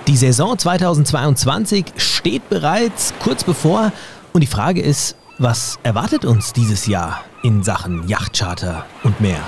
Die Saison 2022 steht bereits kurz bevor und die Frage ist, was erwartet uns dieses Jahr in Sachen Yachtcharter und mehr?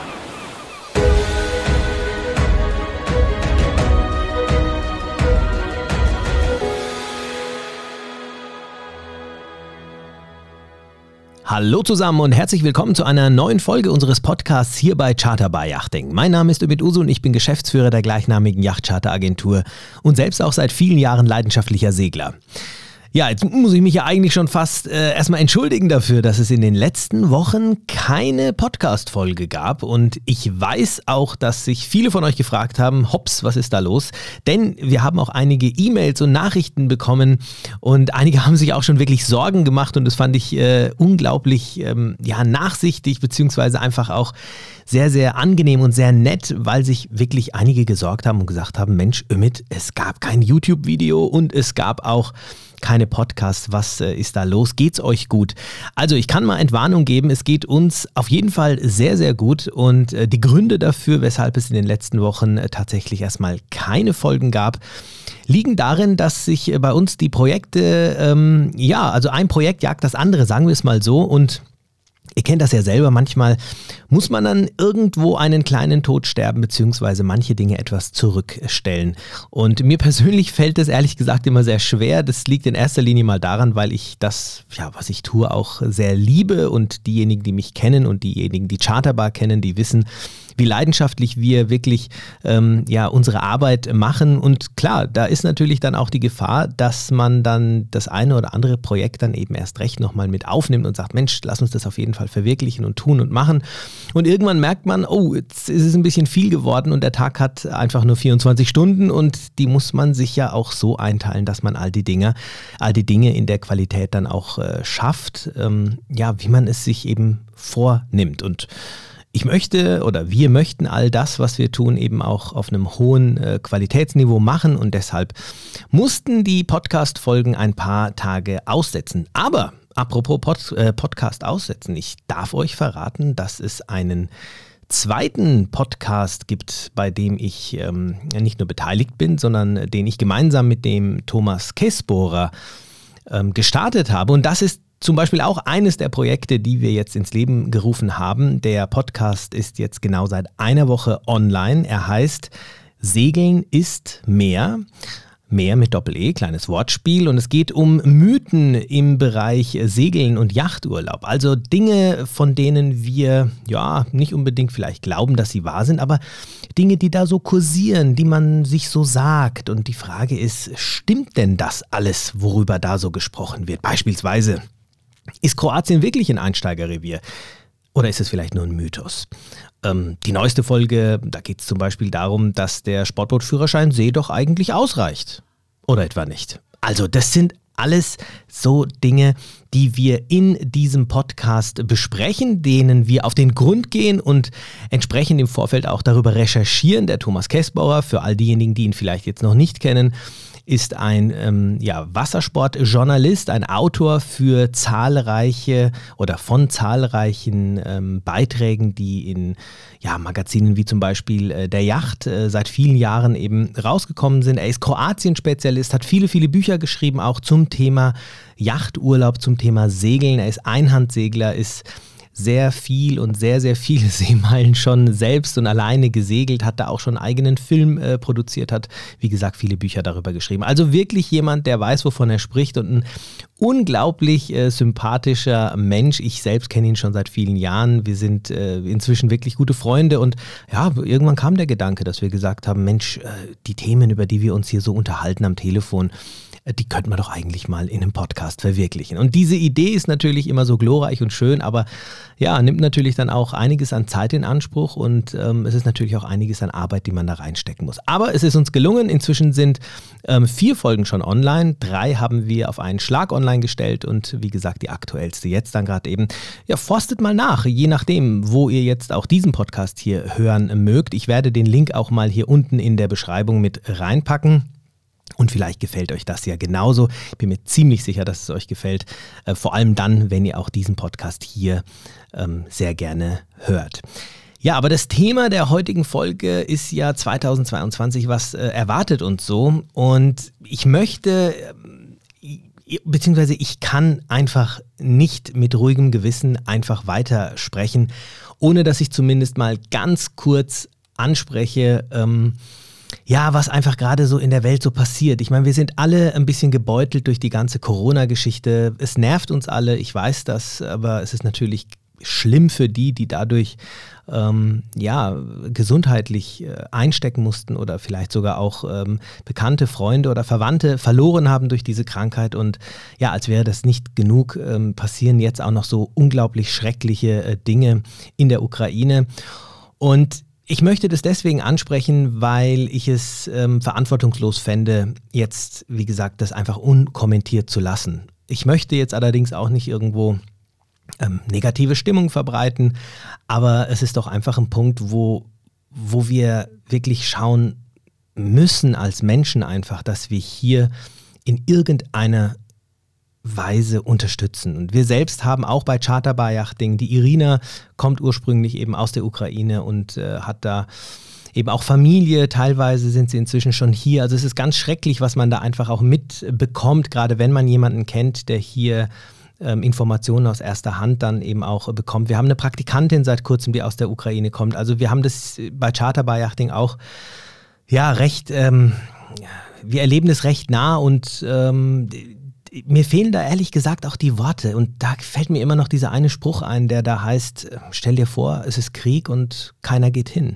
Hallo zusammen und herzlich willkommen zu einer neuen Folge unseres Podcasts hier bei Charter by Yachting. Mein Name ist Ümit Usu und ich bin Geschäftsführer der gleichnamigen Yachtcharter-Agentur und selbst auch seit vielen Jahren leidenschaftlicher Segler. Ja, jetzt muss ich mich ja eigentlich schon fast erstmal entschuldigen dafür, dass es in den letzten Wochen keine Podcast-Folge gab. Und ich weiß auch, dass sich viele von euch gefragt haben, hops, was ist da los? Denn wir haben auch einige E-Mails und Nachrichten bekommen und einige haben sich auch schon wirklich Sorgen gemacht und das fand ich unglaublich nachsichtig, beziehungsweise einfach auch sehr, sehr angenehm und sehr nett, weil sich wirklich einige gesorgt haben und gesagt haben, Mensch, Ümit, es gab kein YouTube-Video und es gab auch keine Podcasts. Was ist da los? Geht's euch gut? Also ich kann mal Entwarnung geben, es geht uns auf jeden Fall sehr, sehr gut und die Gründe dafür, weshalb es in den letzten Wochen tatsächlich erstmal keine Folgen gab, liegen darin, dass sich bei uns die Projekte, also ein Projekt jagt das andere, sagen wir es mal so, und ihr kennt das ja selber, manchmal muss man dann irgendwo einen kleinen Tod sterben, beziehungsweise manche Dinge etwas zurückstellen. Und mir persönlich fällt das ehrlich gesagt immer sehr schwer. Das liegt in erster Linie mal daran, weil ich das, was ich tue, auch sehr liebe und diejenigen, die mich kennen und diejenigen, die Charterbar kennen, die wissen, wie leidenschaftlich wir wirklich unsere Arbeit machen. Und klar, da ist natürlich dann auch die Gefahr, dass man dann das eine oder andere Projekt dann eben erst recht nochmal mit aufnimmt und sagt, Mensch, lass uns das auf jeden Fall verwirklichen und tun und machen. Und irgendwann merkt man, oh, jetzt ist es ein bisschen viel geworden und der Tag hat einfach nur 24 Stunden und die muss man sich ja auch so einteilen, dass man all die Dinge in der Qualität dann auch schafft, wie man es sich eben vornimmt. Und wir möchten all das, was wir tun, eben auch auf einem hohen Qualitätsniveau machen und deshalb mussten die Podcast-Folgen ein paar Tage aussetzen. Aber apropos Podcast aussetzen, ich darf euch verraten, dass es einen zweiten Podcast gibt, bei dem ich nicht nur beteiligt bin, sondern den ich gemeinsam mit dem Thomas Kässbohrer gestartet habe. Und das ist zum Beispiel auch eines der Projekte, die wir jetzt ins Leben gerufen haben. Der Podcast ist jetzt genau seit einer Woche online. Er heißt Segeln ist mehr. Mehr mit Doppel-E, kleines Wortspiel. Und es geht um Mythen im Bereich Segeln und Yachturlaub. Also Dinge, von denen wir nicht unbedingt vielleicht glauben, dass sie wahr sind, aber Dinge, die da so kursieren, die man sich so sagt. Und die Frage ist, stimmt denn das alles, worüber da so gesprochen wird? Beispielsweise, ist Kroatien wirklich ein Einsteigerrevier? Oder ist es vielleicht nur ein Mythos? Die neueste Folge, da geht es zum Beispiel darum, dass der Sportbootführerschein See doch eigentlich ausreicht. Oder etwa nicht? Also das sind alles so Dinge, die wir in diesem Podcast besprechen, denen wir auf den Grund gehen und entsprechend im Vorfeld auch darüber recherchieren. Der Thomas Kässbohrer, für all diejenigen, die ihn vielleicht jetzt noch nicht kennen, ist ein Wassersportjournalist, ein Autor von zahlreichen Beiträgen, die in Magazinen wie zum Beispiel der Yacht seit vielen Jahren eben rausgekommen sind. Er ist Kroatien-Spezialist, hat viele, viele Bücher geschrieben, auch zum Thema Yachturlaub, zum Thema Segeln. Er ist Einhandsegler, ist sehr viel und sehr, sehr viele Seemeilen schon selbst und alleine gesegelt, hat da auch schon einen eigenen Film produziert, hat, wie gesagt, viele Bücher darüber geschrieben. Also wirklich jemand, der weiß, wovon er spricht und ein unglaublich sympathischer Mensch. Ich selbst kenne ihn schon seit vielen Jahren. Wir sind inzwischen wirklich gute Freunde und irgendwann kam der Gedanke, dass wir gesagt haben, Mensch, die Themen, über die wir uns hier so unterhalten am Telefon, die könnte man doch eigentlich mal in einem Podcast verwirklichen. Und diese Idee ist natürlich immer so glorreich und schön, aber nimmt natürlich dann auch einiges an Zeit in Anspruch und es ist natürlich auch einiges an Arbeit, die man da reinstecken muss. Aber es ist uns gelungen. Inzwischen sind 4 Folgen schon online. 3 haben wir auf einen Schlag online gestellt und wie gesagt, die aktuellste jetzt dann gerade eben. Forstet mal nach, je nachdem, wo ihr jetzt auch diesen Podcast hier hören mögt. Ich werde den Link auch mal hier unten in der Beschreibung mit reinpacken. Und vielleicht gefällt euch das ja genauso. Ich bin mir ziemlich sicher, dass es euch gefällt. Vor allem dann, wenn ihr auch diesen Podcast hier sehr gerne hört. Ja, aber das Thema der heutigen Folge ist ja 2022, was erwartet uns so? Und ich möchte, beziehungsweise ich kann einfach nicht mit ruhigem Gewissen einfach weitersprechen, ohne dass ich zumindest mal ganz kurz anspreche, was einfach gerade so in der Welt so passiert. Ich meine, wir sind alle ein bisschen gebeutelt durch die ganze Corona-Geschichte. Es nervt uns alle, ich weiß das, aber es ist natürlich schlimm für die dadurch gesundheitlich einstecken mussten oder vielleicht sogar auch bekannte Freunde oder Verwandte verloren haben durch diese Krankheit. Und ja, als wäre das nicht genug, passieren jetzt auch noch so unglaublich schreckliche Dinge in der Ukraine. Und ich möchte das deswegen ansprechen, weil ich es verantwortungslos fände, jetzt, wie gesagt, das einfach unkommentiert zu lassen. Ich möchte jetzt allerdings auch nicht irgendwo negative Stimmung verbreiten, aber es ist doch einfach ein Punkt, wo wir wirklich schauen müssen als Menschen einfach, dass wir hier in irgendeiner Weise unterstützen. Und wir selbst haben auch bei Charter Yachting, die Irina kommt ursprünglich eben aus der Ukraine und hat da eben auch Familie, teilweise sind sie inzwischen schon hier. Also es ist ganz schrecklich, was man da einfach auch mitbekommt, gerade wenn man jemanden kennt, der hier Informationen aus erster Hand dann eben auch bekommt. Wir haben eine Praktikantin seit kurzem, die aus der Ukraine kommt. Also wir haben das bei Charter Yachting auch recht, wir erleben das recht nah und mir fehlen da ehrlich gesagt auch die Worte. Und da fällt mir immer noch dieser eine Spruch ein, der da heißt, stell dir vor, es ist Krieg und keiner geht hin.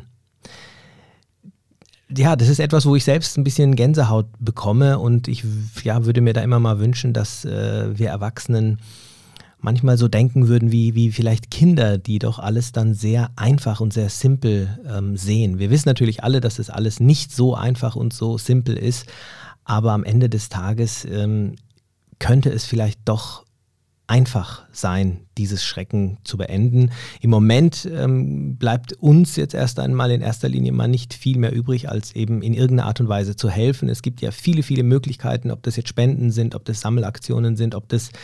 Ja, das ist etwas, wo ich selbst ein bisschen Gänsehaut bekomme und ich würde mir da immer mal wünschen, dass wir Erwachsenen manchmal so denken würden wie vielleicht Kinder, die doch alles dann sehr einfach und sehr simpel sehen. Wir wissen natürlich alle, dass das alles nicht so einfach und so simpel ist, aber am Ende des Tages könnte es vielleicht doch einfach sein, dieses Schrecken zu beenden. Im Moment bleibt uns jetzt erst einmal in erster Linie mal nicht viel mehr übrig, als eben in irgendeiner Art und Weise zu helfen. Es gibt ja viele, viele Möglichkeiten, ob das jetzt Spenden sind, ob das Sammelaktionen sind, ob das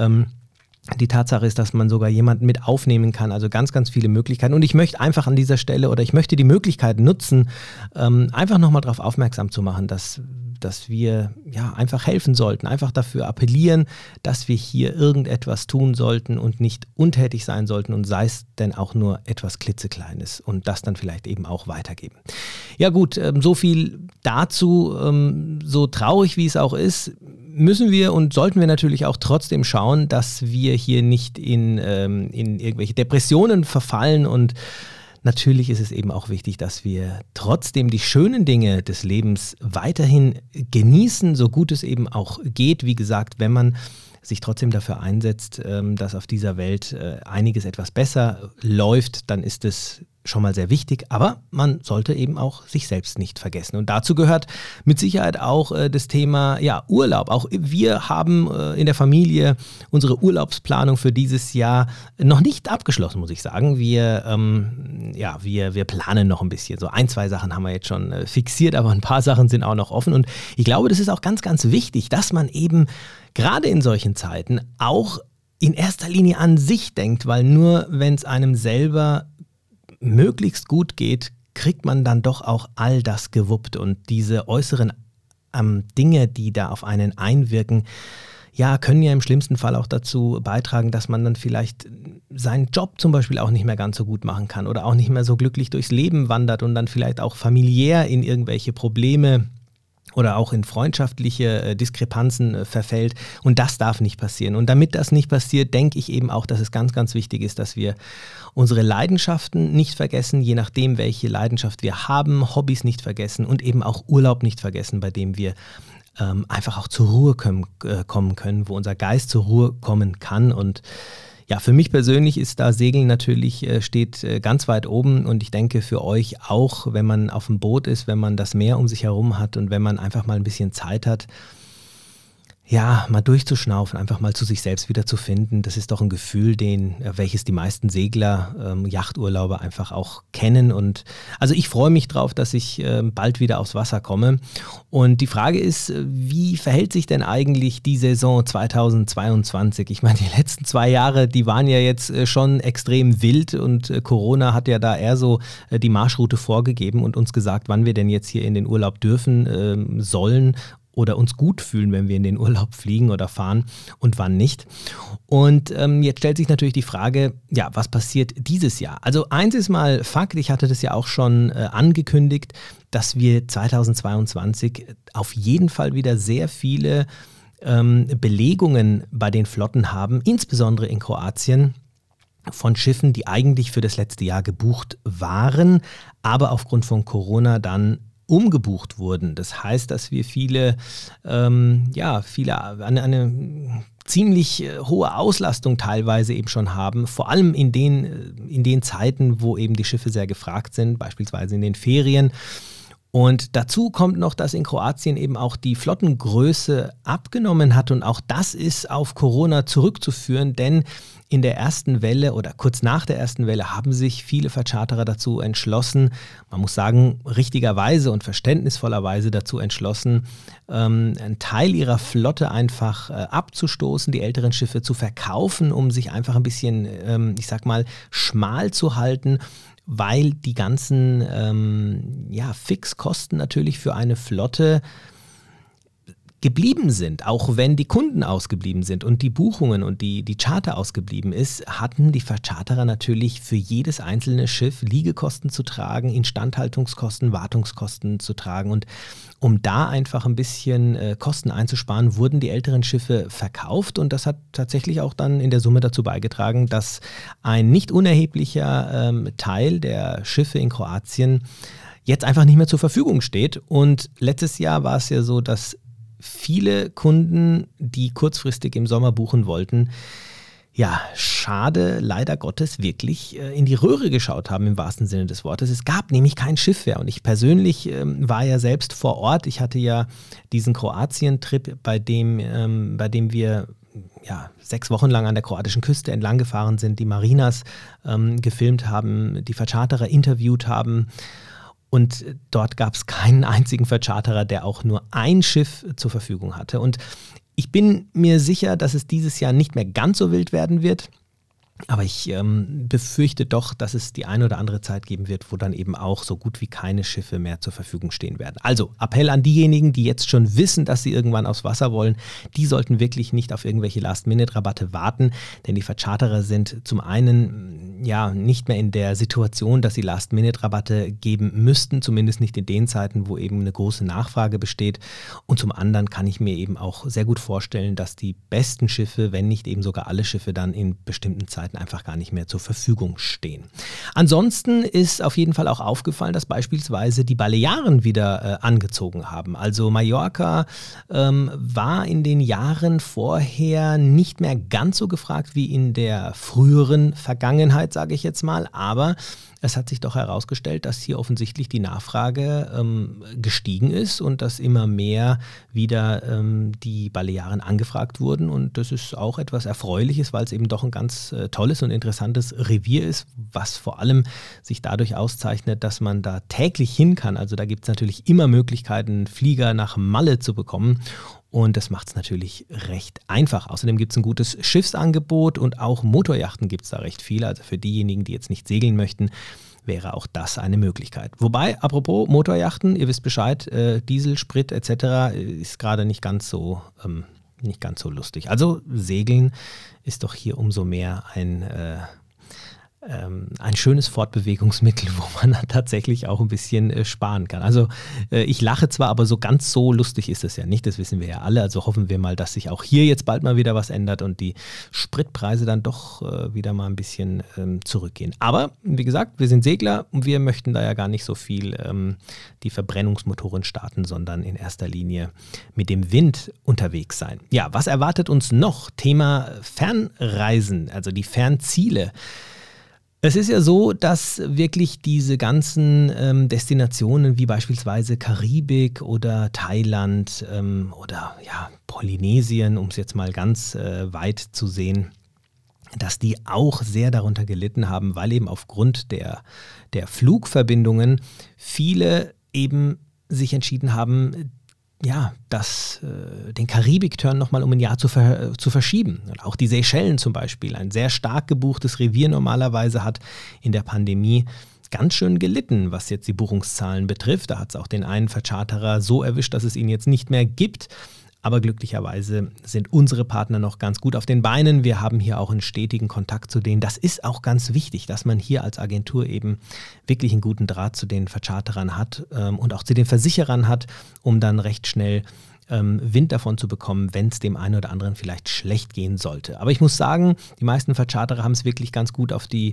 die Tatsache ist, dass man sogar jemanden mit aufnehmen kann, also ganz, ganz viele Möglichkeiten. Und ich möchte einfach an dieser Stelle oder ich möchte die Möglichkeit nutzen, einfach nochmal darauf aufmerksam zu machen, dass wir einfach helfen sollten, einfach dafür appellieren, dass wir hier irgendetwas tun sollten und nicht untätig sein sollten und sei es denn auch nur etwas klitzekleines und das dann vielleicht eben auch weitergeben. Ja gut, so viel dazu, so traurig wie es auch ist, müssen wir und sollten wir natürlich auch trotzdem schauen, dass wir hier nicht in irgendwelche Depressionen verfallen und natürlich ist es eben auch wichtig, dass wir trotzdem die schönen Dinge des Lebens weiterhin genießen, so gut es eben auch geht. Wie gesagt, wenn man sich trotzdem dafür einsetzt, dass auf dieser Welt einiges etwas besser läuft, dann ist es schon mal sehr wichtig, aber man sollte eben auch sich selbst nicht vergessen. Und dazu gehört mit Sicherheit auch das Thema Urlaub. Auch wir haben in der Familie unsere Urlaubsplanung für dieses Jahr noch nicht abgeschlossen, muss ich sagen. Wir planen noch ein bisschen. So 1, 2 Sachen haben wir jetzt schon fixiert, aber ein paar Sachen sind auch noch offen. Und ich glaube, das ist auch ganz, ganz wichtig, dass man eben gerade in solchen Zeiten auch in erster Linie an sich denkt, weil nur wenn es einem selber möglichst gut geht, kriegt man dann doch auch all das gewuppt und diese äußeren Dinge, die da auf einen einwirken, können ja im schlimmsten Fall auch dazu beitragen, dass man dann vielleicht seinen Job zum Beispiel auch nicht mehr ganz so gut machen kann oder auch nicht mehr so glücklich durchs Leben wandert und dann vielleicht auch familiär in irgendwelche Probleme oder auch in freundschaftliche Diskrepanzen verfällt und das darf nicht passieren. Und damit das nicht passiert, denke ich eben auch, dass es ganz, ganz wichtig ist, dass wir unsere Leidenschaften nicht vergessen, je nachdem, welche Leidenschaft wir haben, Hobbys nicht vergessen und eben auch Urlaub nicht vergessen, bei dem wir einfach auch zur Ruhe kommen können, wo unser Geist zur Ruhe kommen kann. Und ja, für mich persönlich ist da Segeln natürlich, steht ganz weit oben und ich denke für euch auch, wenn man auf dem Boot ist, wenn man das Meer um sich herum hat und wenn man einfach mal ein bisschen Zeit hat, ja, mal durchzuschnaufen, einfach mal zu sich selbst wieder zu finden. Das ist doch ein Gefühl, welches die meisten Segler, Yachturlauber einfach auch kennen. Und also ich freue mich drauf, dass ich bald wieder aufs Wasser komme. Und die Frage ist, wie verhält sich denn eigentlich die Saison 2022? Ich meine, die letzten 2 Jahre, die waren ja jetzt schon extrem wild und Corona hat ja da eher so die Marschroute vorgegeben und uns gesagt, wann wir denn jetzt hier in den Urlaub dürfen sollen oder uns gut fühlen, wenn wir in den Urlaub fliegen oder fahren und wann nicht. Und jetzt stellt sich natürlich die Frage, ja, was passiert dieses Jahr? Also eins ist mal Fakt, ich hatte das ja auch schon angekündigt, dass wir 2022 auf jeden Fall wieder sehr viele Belegungen bei den Flotten haben, insbesondere in Kroatien, von Schiffen, die eigentlich für das letzte Jahr gebucht waren, aber aufgrund von Corona dann umgebucht wurden. Das heißt, dass wir eine ziemlich hohe Auslastung teilweise eben schon haben, vor allem in den Zeiten, wo eben die Schiffe sehr gefragt sind, beispielsweise in den Ferien. Und dazu kommt noch, dass in Kroatien eben auch die Flottengröße abgenommen hat und auch das ist auf Corona zurückzuführen, denn in der ersten Welle oder kurz nach der ersten Welle haben sich viele Vercharterer dazu entschlossen, man muss sagen, richtigerweise und verständnisvollerweise dazu entschlossen, einen Teil ihrer Flotte einfach abzustoßen, die älteren Schiffe zu verkaufen, um sich einfach ein bisschen, schmal zu halten, weil die ganzen Fixkosten natürlich für eine Flotte geblieben sind, auch wenn die Kunden ausgeblieben sind und die Buchungen und die Charter ausgeblieben ist, hatten die Vercharterer natürlich für jedes einzelne Schiff Liegekosten zu tragen, Instandhaltungskosten, Wartungskosten zu tragen und um da einfach ein bisschen Kosten einzusparen, wurden die älteren Schiffe verkauft und das hat tatsächlich auch dann in der Summe dazu beigetragen, dass ein nicht unerheblicher Teil der Schiffe in Kroatien jetzt einfach nicht mehr zur Verfügung steht und letztes Jahr war es ja so, dass viele Kunden, die kurzfristig im Sommer buchen wollten, ja, schade, leider Gottes, wirklich in die Röhre geschaut haben, im wahrsten Sinne des Wortes. Es gab nämlich kein Schiff mehr und ich persönlich war ja selbst vor Ort. Ich hatte ja diesen Kroatien-Trip, bei dem wir 6 Wochen lang an der kroatischen Küste entlang gefahren sind, die Marinas gefilmt haben, die Vercharterer interviewt haben. Und dort gab es keinen einzigen Vercharterer, der auch nur ein Schiff zur Verfügung hatte. Und ich bin mir sicher, dass es dieses Jahr nicht mehr ganz so wild werden wird. Aber ich befürchte doch, dass es die eine oder andere Zeit geben wird, wo dann eben auch so gut wie keine Schiffe mehr zur Verfügung stehen werden. Also Appell an diejenigen, die jetzt schon wissen, dass sie irgendwann aufs Wasser wollen, die sollten wirklich nicht auf irgendwelche Last-Minute-Rabatte warten, denn die Vercharterer sind zum einen nicht mehr in der Situation, dass sie Last-Minute-Rabatte geben müssten, zumindest nicht in den Zeiten, wo eben eine große Nachfrage besteht. Und zum anderen kann ich mir eben auch sehr gut vorstellen, dass die besten Schiffe, wenn nicht eben sogar alle Schiffe, dann in bestimmten Zeiten einfach gar nicht mehr zur Verfügung stehen. Ansonsten ist auf jeden Fall auch aufgefallen, dass beispielsweise die Balearen wieder angezogen haben. Also Mallorca war in den Jahren vorher nicht mehr ganz so gefragt wie in der früheren Vergangenheit, sage ich jetzt mal, aber es hat sich doch herausgestellt, dass hier offensichtlich die Nachfrage gestiegen ist und dass immer mehr wieder die Balearen angefragt wurden und das ist auch etwas Erfreuliches, weil es eben doch ein ganz tolles und interessantes Revier ist, was vor allem sich dadurch auszeichnet, dass man da täglich hin kann. Also da gibt es natürlich immer Möglichkeiten, Flieger nach Malle zu bekommen. Und das macht es natürlich recht einfach. Außerdem gibt es ein gutes Schiffsangebot und auch Motorjachten gibt es da recht viele. Also für diejenigen, die jetzt nicht segeln möchten, wäre auch das eine Möglichkeit. Wobei, apropos Motorjachten, ihr wisst Bescheid, Diesel, Sprit etc. ist gerade nicht ganz so lustig. Also Segeln ist doch hier umso mehr ein schönes Fortbewegungsmittel, wo man dann tatsächlich auch ein bisschen sparen kann. Also ich lache zwar, aber so ganz so lustig ist es ja nicht, das wissen wir ja alle. Also hoffen wir mal, dass sich auch hier jetzt bald mal wieder was ändert und die Spritpreise dann doch wieder mal ein bisschen zurückgehen. Aber wie gesagt, wir sind Segler und wir möchten da ja gar nicht so viel die Verbrennungsmotoren starten, sondern in erster Linie mit dem Wind unterwegs sein. Ja, was erwartet uns noch? Thema Fernreisen, also die Fernziele. Es ist ja so, dass wirklich diese ganzen Destinationen wie beispielsweise Karibik oder Thailand oder ja, Polynesien, um es jetzt mal ganz weit zu sehen, dass die auch sehr darunter gelitten haben, weil eben aufgrund der Flugverbindungen viele eben sich entschieden haben, ja, den Karibik-Turn nochmal um ein Jahr zu verschieben. Und auch die Seychellen zum Beispiel, ein sehr stark gebuchtes Revier normalerweise, hat in der Pandemie ganz schön gelitten, was jetzt die Buchungszahlen betrifft. Da hat es auch den einen Vercharterer so erwischt, dass es ihn jetzt nicht mehr gibt. Aber glücklicherweise sind unsere Partner noch ganz gut auf den Beinen. Wir haben hier auch einen stetigen Kontakt zu denen. Das ist auch ganz wichtig, dass man hier als Agentur eben wirklich einen guten Draht zu den Vercharterern hat und auch zu den Versicherern hat, um dann recht schnell Wind davon zu bekommen, wenn es dem einen oder anderen vielleicht schlecht gehen sollte. Aber ich muss sagen, die meisten Vercharterer haben es wirklich ganz gut auf die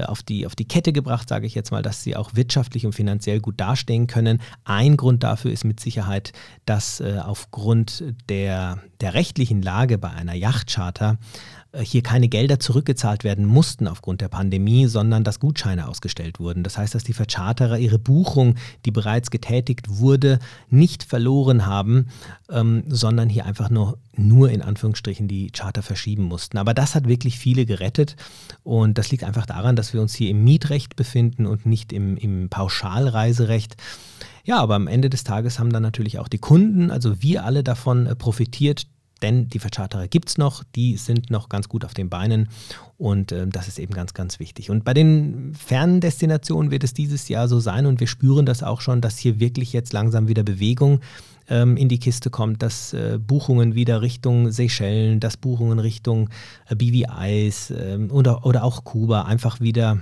Kette gebracht, sage ich jetzt mal, dass sie auch wirtschaftlich und finanziell gut dastehen können. Ein Grund dafür ist mit Sicherheit, dass aufgrund der rechtlichen Lage bei einer Yachtcharter hier keine Gelder zurückgezahlt werden mussten aufgrund der Pandemie, sondern dass Gutscheine ausgestellt wurden. Das heißt, dass die Vercharterer ihre Buchung, die bereits getätigt wurde, nicht verloren haben, sondern hier einfach nur in Anführungsstrichen die Charter verschieben mussten. Aber das hat wirklich viele gerettet und das liegt einfach daran, dass wir uns hier im Mietrecht befinden und nicht im Pauschalreiserecht. Ja, aber am Ende des Tages haben dann natürlich auch die Kunden, also wir alle davon profitiert, denn die Vercharterer gibt es noch, die sind noch ganz gut auf den Beinen und das ist eben ganz, ganz wichtig. Und bei den fernen Destinationen wird es dieses Jahr so sein und wir spüren das auch schon, dass hier wirklich jetzt langsam wieder Bewegung in die Kiste kommt, dass Buchungen wieder Richtung Seychellen, dass Buchungen Richtung BVIs oder auch Kuba einfach wieder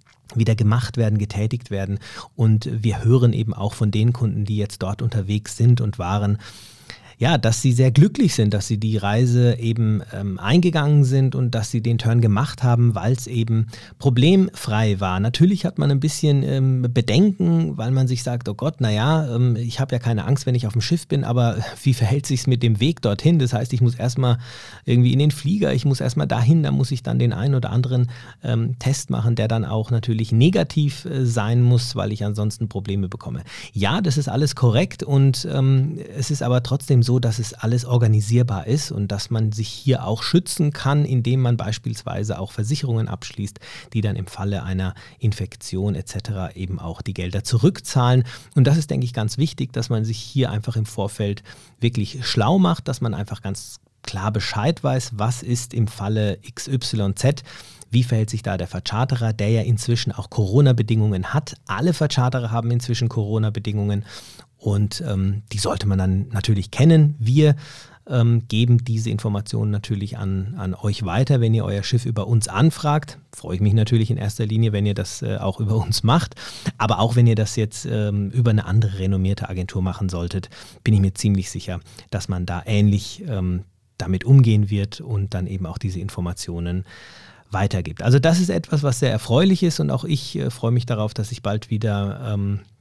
gemacht werden, getätigt werden. Und wir hören eben auch von den Kunden, die jetzt dort unterwegs sind und waren, ja, dass sie sehr glücklich sind, dass sie die Reise eben eingegangen sind und dass sie den Turn gemacht haben, weil es eben problemfrei war. Natürlich hat man ein bisschen Bedenken, weil man sich sagt, oh Gott, naja, ich habe ja keine Angst, wenn ich auf dem Schiff bin, aber wie verhält sich es mit dem Weg dorthin? Das heißt, ich muss erstmal irgendwie in den Flieger, ich muss erstmal dahin, da muss ich dann den einen oder anderen Test machen, der dann auch natürlich negativ sein muss, weil ich ansonsten Probleme bekomme. Ja, das ist alles korrekt und es ist aber trotzdem so, dass es alles organisierbar ist und dass man sich hier auch schützen kann, indem man beispielsweise auch Versicherungen abschließt, die dann im Falle einer Infektion etc. eben auch die Gelder zurückzahlen. Und das ist, denke ich, ganz wichtig, dass man sich hier einfach im Vorfeld wirklich schlau macht, dass man einfach ganz klar Bescheid weiß, was ist im Falle XYZ. Wie verhält sich da der Vercharterer, der ja inzwischen auch Corona-Bedingungen hat? Alle Vercharterer haben inzwischen Corona-Bedingungen und die sollte man dann natürlich kennen. Wir geben diese Informationen natürlich an euch weiter, wenn ihr euer Schiff über uns anfragt. Freue ich mich natürlich in erster Linie, wenn ihr das auch über uns macht. Aber auch wenn ihr das jetzt über eine andere renommierte Agentur machen solltet, bin ich mir ziemlich sicher, dass man da ähnlich damit umgehen wird und dann eben auch diese Informationen weitergibt. Also das ist etwas, was sehr erfreulich ist und auch ich freue mich darauf, dass ich bald wieder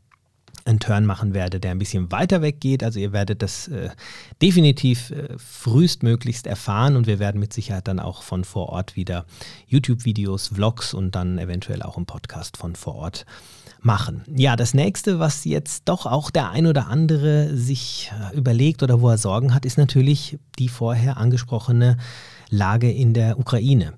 einen Turn machen werde, der ein bisschen weiter weg geht. Also ihr werdet das definitiv frühestmöglichst erfahren und wir werden mit Sicherheit dann auch von vor Ort wieder YouTube-Videos, Vlogs und dann eventuell auch einen Podcast von vor Ort machen. Ja, das nächste, was jetzt doch auch der ein oder andere sich überlegt oder wo er Sorgen hat, ist natürlich die vorher angesprochene Lage in der Ukraine.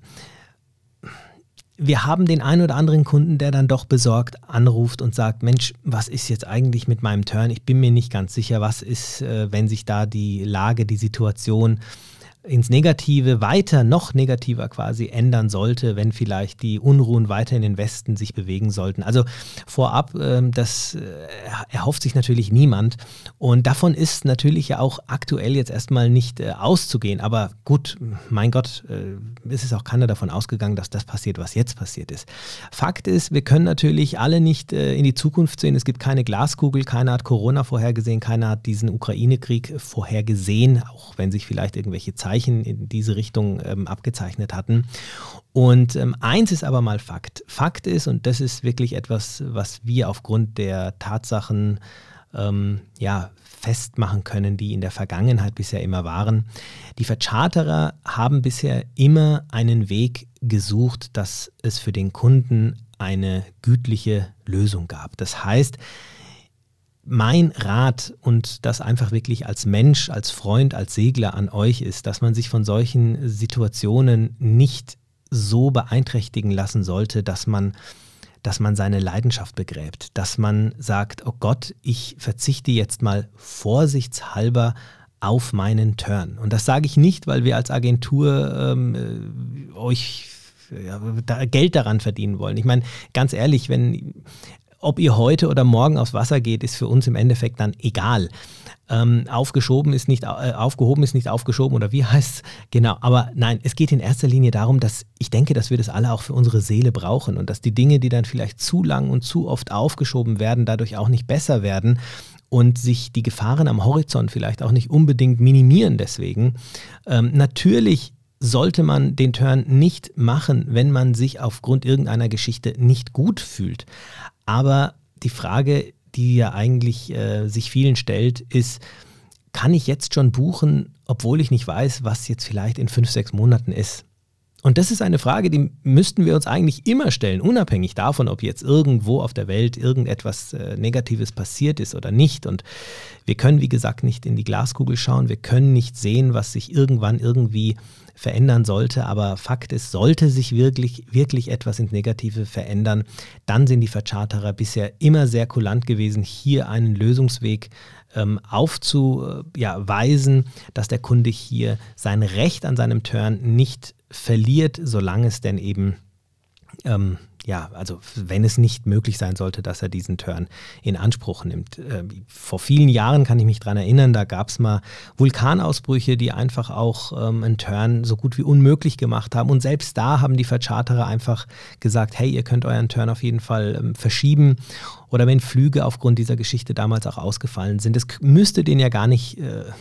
Wir haben den einen oder anderen Kunden, der dann doch besorgt anruft und sagt, Mensch, was ist jetzt eigentlich mit meinem Turn? Ich bin mir nicht ganz sicher, was ist, wenn sich da die Lage, die Situation ins Negative, noch negativer quasi ändern sollte, wenn vielleicht die Unruhen weiter in den Westen sich bewegen sollten. Also vorab, das erhofft sich natürlich niemand und davon ist natürlich ja auch aktuell jetzt erstmal nicht auszugehen, aber gut, mein Gott, es ist auch keiner davon ausgegangen, dass das passiert, was jetzt passiert ist. Fakt ist, wir können natürlich alle nicht in die Zukunft sehen, es gibt keine Glaskugel, keiner hat Corona vorhergesehen, keiner hat diesen Ukraine-Krieg vorhergesehen, auch wenn sich vielleicht irgendwelche Zeichen in diese Richtung abgezeichnet hatten. Und eins ist aber mal Fakt. Fakt ist, und das ist wirklich etwas, was wir aufgrund der Tatsachen festmachen können, die in der Vergangenheit bisher immer waren. Die Vercharterer haben bisher immer einen Weg gesucht, dass es für den Kunden eine gütliche Lösung gab. Das heißt, mein Rat und das einfach wirklich als Mensch, als Freund, als Segler an euch ist, dass man sich von solchen Situationen nicht so beeinträchtigen lassen sollte, dass man seine Leidenschaft begräbt, dass man sagt, oh Gott, ich verzichte jetzt mal vorsichtshalber auf meinen Turn. Und das sage ich nicht, weil wir als Agentur euch Geld daran verdienen wollen. Ich meine, ganz ehrlich, ob ihr heute oder morgen aufs Wasser geht, ist für uns im Endeffekt dann egal. Aufgehoben ist nicht aufgeschoben oder wie heißt es? Genau, aber nein, es geht in erster Linie darum, dass ich denke, dass wir das alle auch für unsere Seele brauchen und dass die Dinge, die dann vielleicht zu lang und zu oft aufgeschoben werden, dadurch auch nicht besser werden und sich die Gefahren am Horizont vielleicht auch nicht unbedingt minimieren deswegen. Natürlich sollte man den Turn nicht machen, wenn man sich aufgrund irgendeiner Geschichte nicht gut fühlt. Aber die Frage, die ja eigentlich sich vielen stellt, ist, kann ich jetzt schon buchen, obwohl ich nicht weiß, was jetzt vielleicht in 5-6 Monaten ist? Und das ist eine Frage, die müssten wir uns eigentlich immer stellen, unabhängig davon, ob jetzt irgendwo auf der Welt irgendetwas Negatives passiert ist oder nicht. Und wir können, wie gesagt, nicht in die Glaskugel schauen, wir können nicht sehen, was sich irgendwann irgendwie verändern sollte, aber Fakt ist, sollte sich wirklich etwas ins Negative verändern, dann sind die Vercharterer bisher immer sehr kulant gewesen, hier einen Lösungsweg aufzuweisen, dass der Kunde hier sein Recht an seinem Turn nicht verliert, solange es denn eben also wenn es nicht möglich sein sollte, dass er diesen Turn in Anspruch nimmt. Vor vielen Jahren kann ich mich daran erinnern, da gab es mal Vulkanausbrüche, die einfach auch einen Turn so gut wie unmöglich gemacht haben. Und selbst da haben die Vercharterer einfach gesagt, hey, ihr könnt euren Turn auf jeden Fall verschieben. Oder wenn Flüge aufgrund dieser Geschichte damals auch ausgefallen sind, das müsste den ja eigentlich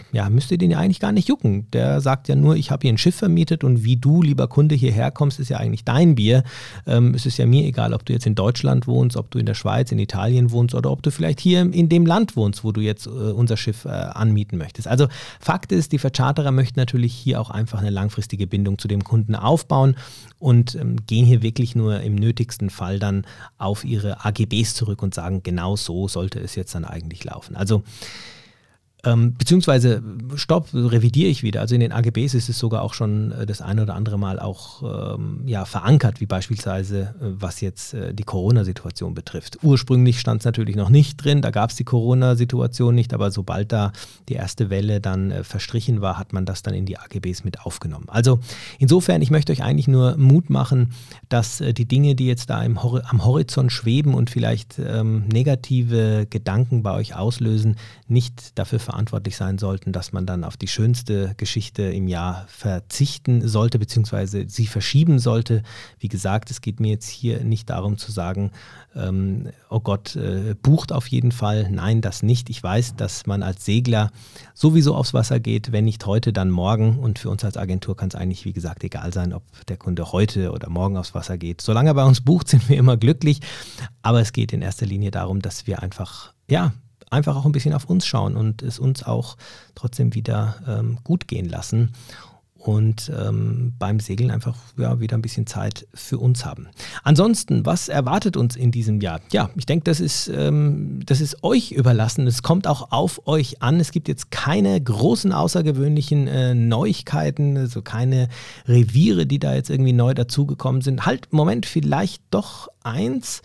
gar nicht jucken. Der sagt ja nur, ich habe hier ein Schiff vermietet und wie du, lieber Kunde, hierher kommst, ist ja eigentlich dein Bier. Es ist ja mir egal, ob du jetzt in Deutschland wohnst, ob du in der Schweiz, in Italien wohnst oder ob du vielleicht hier in dem Land wohnst, wo du jetzt unser Schiff anmieten möchtest. Also Fakt ist, die Vercharterer möchten natürlich hier auch einfach eine langfristige Bindung zu dem Kunden aufbauen und gehen hier wirklich nur im nötigsten Fall dann auf ihre AGBs zurück und sagen, genau so sollte es jetzt dann eigentlich laufen. Also beziehungsweise, revidiere ich wieder. Also in den AGBs ist es sogar auch schon das eine oder andere Mal auch verankert, wie beispielsweise was jetzt die Corona-Situation betrifft. Ursprünglich stand es natürlich noch nicht drin, da gab es die Corona-Situation nicht, aber sobald da die erste Welle dann verstrichen war, hat man das dann in die AGBs mit aufgenommen. Also insofern, ich möchte euch eigentlich nur Mut machen, dass die Dinge, die jetzt da am Horizont schweben und vielleicht negative Gedanken bei euch auslösen, nicht dafür verantwortlich sein sollten, dass man dann auf die schönste Geschichte im Jahr verzichten sollte, beziehungsweise sie verschieben sollte. Wie gesagt, es geht mir jetzt hier nicht darum zu sagen, oh Gott, bucht auf jeden Fall. Nein, das nicht. Ich weiß, dass man als Segler sowieso aufs Wasser geht, wenn nicht heute, dann morgen. Und für uns als Agentur kann es eigentlich, wie gesagt, egal sein, ob der Kunde heute oder morgen aufs Wasser geht. Solange er bei uns bucht, sind wir immer glücklich. Aber es geht in erster Linie darum, dass wir einfach auch ein bisschen auf uns schauen und es uns auch trotzdem wieder gut gehen lassen und beim Segeln einfach wieder ein bisschen Zeit für uns haben. Ansonsten, was erwartet uns in diesem Jahr? Ja, ich denke, das ist euch überlassen. Es kommt auch auf euch an. Es gibt jetzt keine großen außergewöhnlichen Neuigkeiten, also keine Reviere, die da jetzt irgendwie neu dazugekommen sind. Moment, vielleicht doch eins.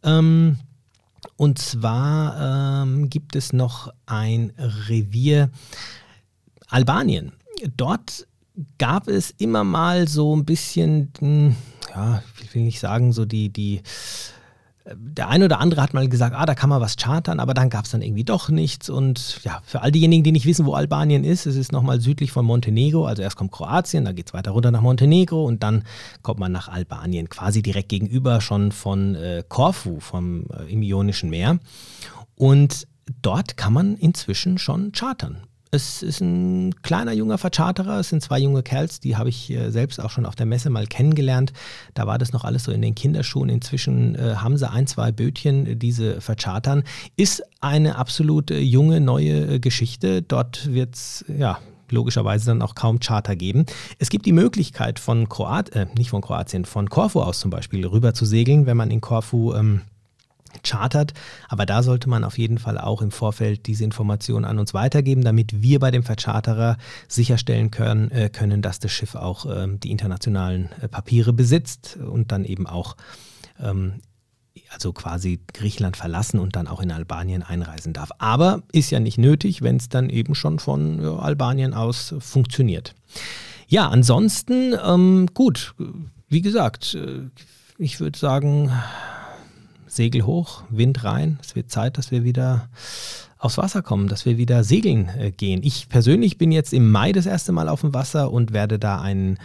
Und zwar gibt es noch ein Revier Albanien. Dort gab es immer mal so ein bisschen, ich will nicht sagen, so der eine oder andere hat mal gesagt, da kann man was chartern, aber dann gab es dann irgendwie doch nichts. Und ja, für all diejenigen, die nicht wissen, wo Albanien ist, es ist nochmal südlich von Montenegro, also erst kommt Kroatien, dann geht es weiter runter nach Montenegro und dann kommt man nach Albanien, quasi direkt gegenüber schon von Korfu, im Ionischen Meer. Und dort kann man inzwischen schon chartern. Es ist ein kleiner, junger Vercharterer, es sind 2 junge Kerls, die habe ich selbst auch schon auf der Messe mal kennengelernt. Da war das noch alles so in den Kinderschuhen. Inzwischen haben sie 1, 2 Bötchen, diese verchartern. Ist eine absolut junge, neue Geschichte. Dort wird es logischerweise dann auch kaum Charter geben. Es gibt die Möglichkeit von Korfu aus zum Beispiel rüber zu segeln, wenn man in Korfu chartert, aber da sollte man auf jeden Fall auch im Vorfeld diese Informationen an uns weitergeben, damit wir bei dem Vercharterer sicherstellen können, dass das Schiff auch die internationalen Papiere besitzt und dann eben auch also quasi Griechenland verlassen und dann auch in Albanien einreisen darf. Aber ist ja nicht nötig, wenn es dann eben schon von Albanien aus funktioniert. Ja, ansonsten gut, wie gesagt, ich würde sagen, Segel hoch, Wind rein. Es wird Zeit, dass wir wieder aufs Wasser kommen, dass wir wieder segeln gehen. Ich persönlich bin jetzt im Mai das erste Mal auf dem Wasser und werde da ein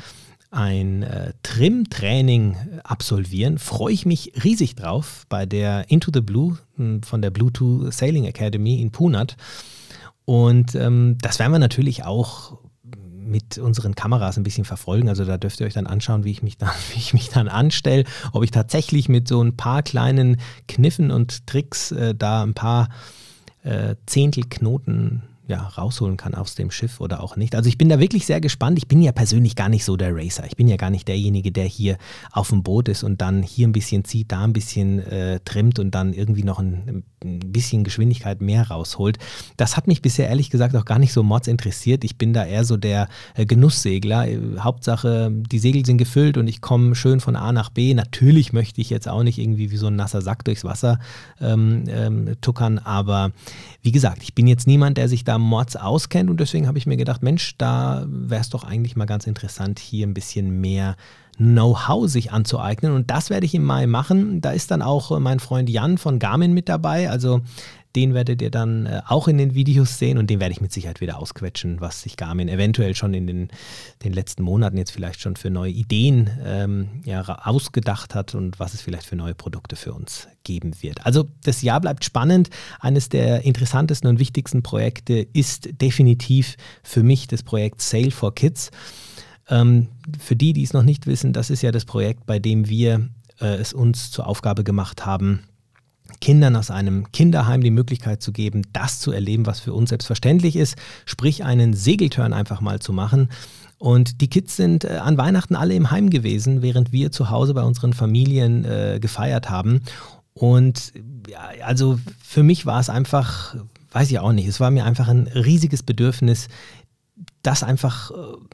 Trim-Training absolvieren. Freue ich mich riesig drauf bei der Into the Blue von der Blue 2 Sailing Academy in Punat. Und das werden wir natürlich auch mit unseren Kameras ein bisschen verfolgen. Also da dürft ihr euch dann anschauen, wie ich mich dann anstelle, ob ich tatsächlich mit so ein paar kleinen Kniffen und Tricks da ein paar Zehntelknoten rausholen kann aus dem Schiff oder auch nicht. Also ich bin da wirklich sehr gespannt. Ich bin ja persönlich gar nicht so der Racer. Ich bin ja gar nicht derjenige, der hier auf dem Boot ist und dann hier ein bisschen zieht, da ein bisschen trimmt und dann irgendwie noch ein bisschen Geschwindigkeit mehr rausholt. Das hat mich bisher ehrlich gesagt auch gar nicht so mords interessiert. Ich bin da eher so der Genusssegler. Hauptsache, die Segel sind gefüllt und ich komme schön von A nach B. Natürlich möchte ich jetzt auch nicht irgendwie wie so ein nasser Sack durchs Wasser tuckern, aber wie gesagt, ich bin jetzt niemand, der sich da mords auskennt und deswegen habe ich mir gedacht, Mensch, da wäre es doch eigentlich mal ganz interessant, hier ein bisschen mehr Know-how sich anzueignen und das werde ich im Mai machen. Da ist dann auch mein Freund Jan von Garmin mit dabei, also den werdet ihr dann auch in den Videos sehen und den werde ich mit Sicherheit wieder ausquetschen, was sich Garmin eventuell schon in den letzten Monaten jetzt vielleicht schon für neue Ideen ausgedacht hat und was es vielleicht für neue Produkte für uns geben wird. Also das Jahr bleibt spannend. Eines der interessantesten und wichtigsten Projekte ist definitiv für mich das Projekt Sail for Kids. Für die es noch nicht wissen, das ist ja das Projekt, bei dem wir es uns zur Aufgabe gemacht haben, Kindern aus einem Kinderheim die Möglichkeit zu geben, das zu erleben, was für uns selbstverständlich ist, sprich einen Segeltörn einfach mal zu machen. Und die Kids sind an Weihnachten alle im Heim gewesen, während wir zu Hause bei unseren Familien gefeiert haben. Und ja, also für mich war es einfach, weiß ich auch nicht, es war mir einfach ein riesiges Bedürfnis, das einfach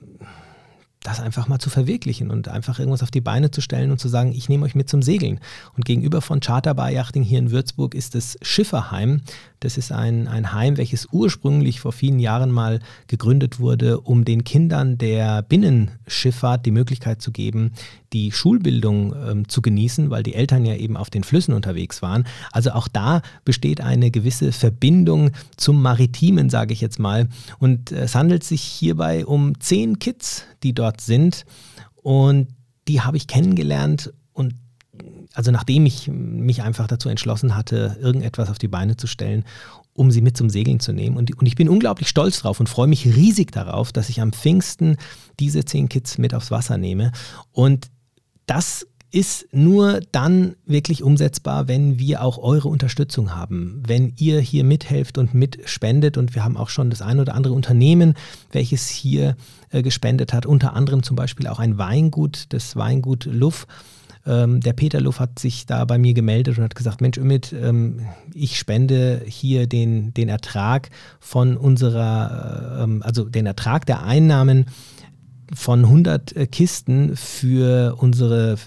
mal zu verwirklichen und einfach irgendwas auf die Beine zu stellen und zu sagen, ich nehme euch mit zum Segeln. Und gegenüber von Charter Bar Yachting hier in Würzburg ist das Schifferheim. Das ist ein Heim, welches ursprünglich vor vielen Jahren mal gegründet wurde, um den Kindern der Binnenschifffahrt die Möglichkeit zu geben, die Schulbildung zu genießen, weil die Eltern ja eben auf den Flüssen unterwegs waren. Also auch da besteht eine gewisse Verbindung zum Maritimen, sage ich jetzt mal. Und es handelt sich hierbei um 10 Kids, die dort sind. Und die habe ich kennengelernt und also nachdem ich mich einfach dazu entschlossen hatte, irgendetwas auf die Beine zu stellen, um sie mit zum Segeln zu nehmen. Und ich bin unglaublich stolz drauf und freue mich riesig darauf, dass ich am Pfingsten diese 10 Kids mit aufs Wasser nehme. Und das ist nur dann wirklich umsetzbar, wenn wir auch eure Unterstützung haben. Wenn ihr hier mithelft und mitspendet. Und wir haben auch schon das ein oder andere Unternehmen, welches hier gespendet hat. Unter anderem zum Beispiel auch ein Weingut, das Weingut Luff. Der Peter Luff hat sich da bei mir gemeldet und hat gesagt, Mensch Ümit, ich spende hier den Ertrag von unserer, also den Ertrag der Einnahmen von 100 Kisten für unsere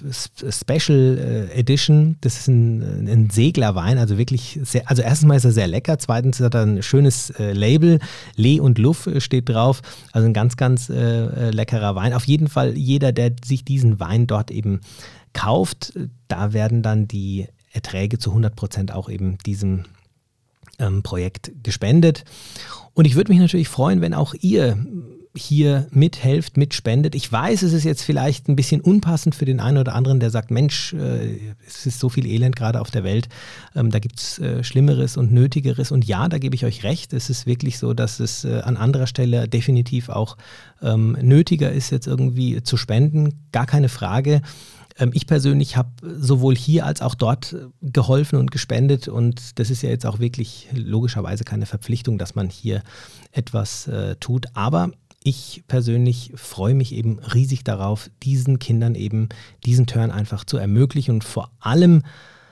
Special Edition. Das ist ein Seglerwein, also wirklich sehr, also erstens mal ist er sehr lecker, zweitens hat er ein schönes Label, Lee und Luff steht drauf, also ein ganz, ganz leckerer Wein. Auf jeden Fall jeder, der sich diesen Wein dort eben kauft, da werden dann die Erträge zu 100% auch eben diesem Projekt gespendet. Und ich würde mich natürlich freuen, wenn auch ihr hier mithelft, mitspendet. Ich weiß, es ist jetzt vielleicht ein bisschen unpassend für den einen oder anderen, der sagt, Mensch, es ist so viel Elend gerade auf der Welt, da gibt es Schlimmeres und Nötigeres. Und ja, da gebe ich euch recht, es ist wirklich so, dass es an anderer Stelle definitiv auch nötiger ist, jetzt irgendwie zu spenden, gar keine Frage. Ich persönlich habe sowohl hier als auch dort geholfen und gespendet und das ist ja jetzt auch wirklich logischerweise keine Verpflichtung, dass man hier etwas tut. Aber ich persönlich freue mich eben riesig darauf, diesen Kindern eben diesen Turn einfach zu ermöglichen und vor allem,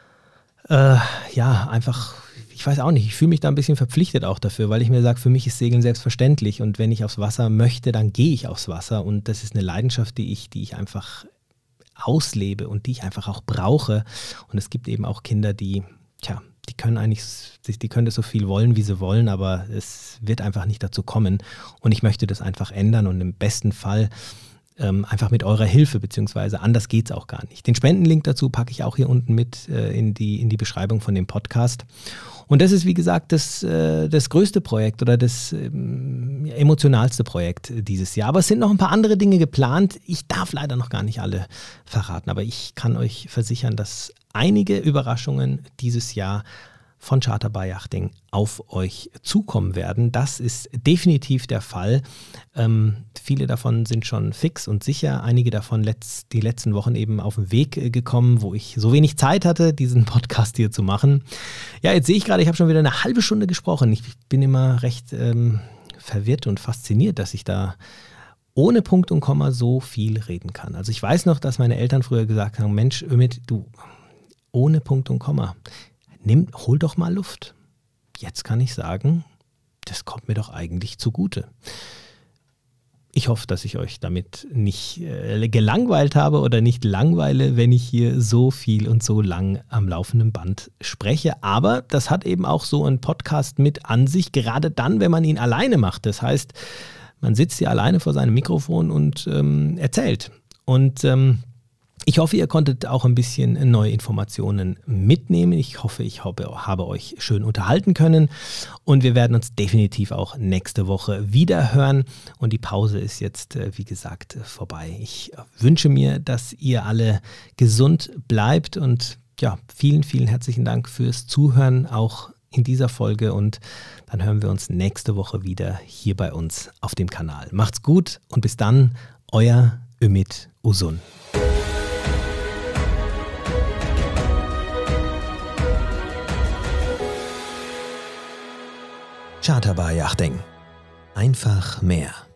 einfach, ich weiß auch nicht, ich fühle mich da ein bisschen verpflichtet auch dafür, weil ich mir sage, für mich ist Segeln selbstverständlich und wenn ich aufs Wasser möchte, dann gehe ich aufs Wasser und das ist eine Leidenschaft, die ich einfach auslebe und die ich einfach auch brauche. Und es gibt eben auch Kinder, die können das so viel wollen, wie sie wollen, aber es wird einfach nicht dazu kommen. Und ich möchte das einfach ändern und im besten Fall einfach mit eurer Hilfe, beziehungsweise anders geht es auch gar nicht. Den Spendenlink dazu packe ich auch hier unten mit in die Beschreibung von dem Podcast. Und das ist, wie gesagt, das größte Projekt oder das emotionalste Projekt dieses Jahr. Aber es sind noch ein paar andere Dinge geplant. Ich darf leider noch gar nicht alle verraten, aber ich kann euch versichern, dass einige Überraschungen dieses Jahr von Charter by Yachting auf euch zukommen werden. Das ist definitiv der Fall. Viele davon sind schon fix und sicher. Einige davon die letzten Wochen eben auf den Weg gekommen, wo ich so wenig Zeit hatte, diesen Podcast hier zu machen. Ja, jetzt sehe ich gerade, ich habe schon wieder eine halbe Stunde gesprochen. Ich bin immer recht verwirrt und fasziniert, dass ich da ohne Punkt und Komma so viel reden kann. Also ich weiß noch, dass meine Eltern früher gesagt haben, Mensch, Ümit, du, ohne Punkt und Komma, hol doch mal Luft. Jetzt kann ich sagen, das kommt mir doch eigentlich zugute. Ich hoffe, dass ich euch damit nicht gelangweilt habe oder nicht langweile, wenn ich hier so viel und so lang am laufenden Band spreche. Aber das hat eben auch so ein Podcast mit an sich, gerade dann, wenn man ihn alleine macht. Das heißt, man sitzt hier alleine vor seinem Mikrofon und erzählt. Und ich hoffe, ihr konntet auch ein bisschen neue Informationen mitnehmen. Ich hoffe, ich habe euch schön unterhalten können. Und wir werden uns definitiv auch nächste Woche wieder hören. Und die Pause ist jetzt, wie gesagt, vorbei. Ich wünsche mir, dass ihr alle gesund bleibt. Und ja, vielen, vielen herzlichen Dank fürs Zuhören, auch in dieser Folge. Und dann hören wir uns nächste Woche wieder hier bei uns auf dem Kanal. Macht's gut und bis dann, euer Ümit Uzun. Charter by Yachting. Einfach mehr.